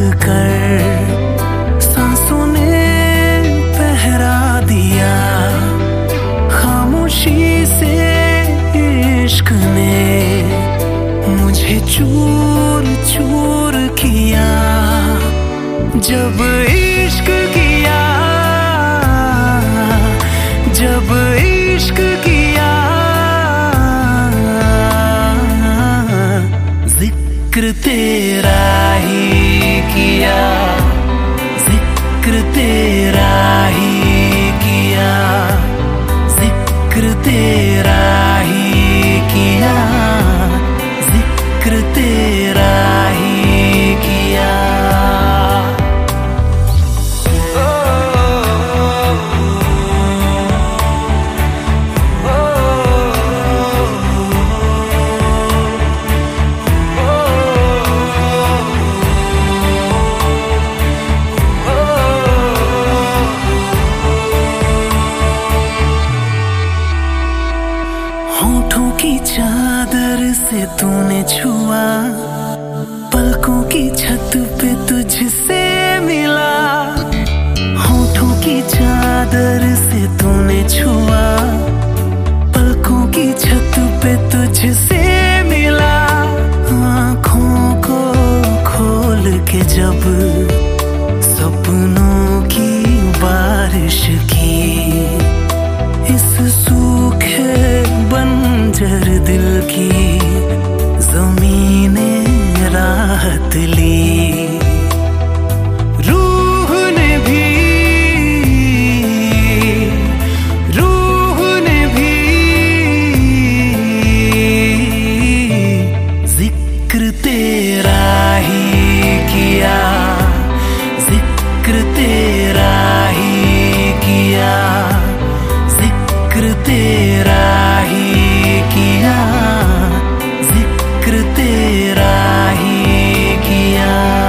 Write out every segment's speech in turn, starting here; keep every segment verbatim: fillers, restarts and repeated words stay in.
कर सांसों ने पहरा दिया, खामोशी से इश्क ने मुझे चूर चूर किया। जब इश्क किया, जब इश्क किया, जिक्र तेरा ही किया, जिक्र तेरा ही किया, जिक्र तेरा ही किया, जिक्र तेरा ही किया। होठों की चादर से तूने छुआ, पलकों की छत पे तुझसे मिला। होठों की चादर से तूने छुआ, पलकों की छत पे तुझसे मिला। आँखों को खोल के जब सपनों की बारिश की, इस सूखे बंजर दिल की ज़मीने राहत ली। रूह ने भी, रूह ने भी जिक्र तेरा ही किया, जिक्र तेरा ही किया, जिक्र तेरा ही किया, जिक्र तेरा ही किया।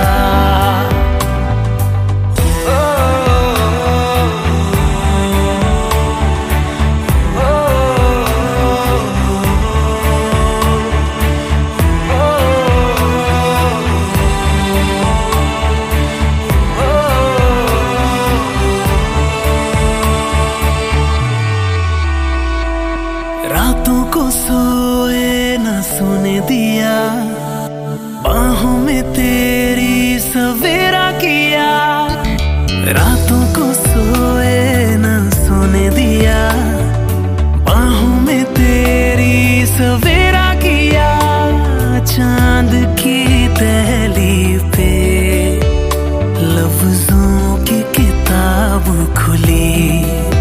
रातों को सोए न सोने दिया, बाहों में तेरी सवेरा किया। रातों को सोए न सोने दिया, बाहों में तेरी सवेरा किया। चांद की दहली पे लफ्जों की किताब खुली,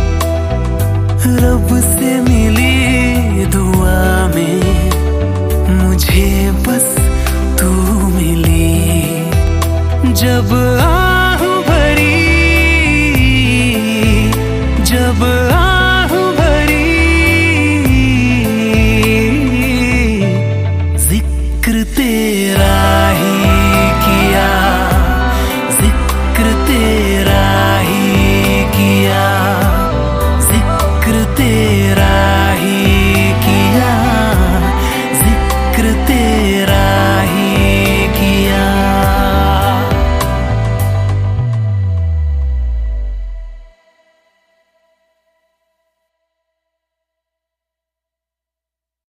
रब से मिली दुआ में मुझे बस तू मिली। जब आह भरी, जब आह भरी, जिक्र तेरा ही किया, जिक्र तेरा ही किया, जिक्र तेरा ही किया, जिक्र तेरा